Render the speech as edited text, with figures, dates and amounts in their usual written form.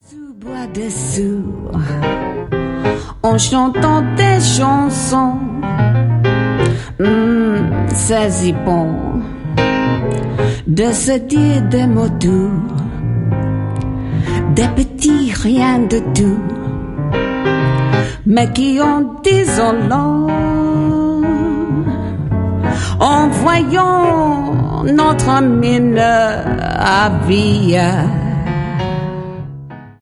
Sous-bois dessous, en chantant des chansons, c'est si bon de se dire des mots doux, des petits rien de tout, mais qui ont désolant en voyant notre mine à vie.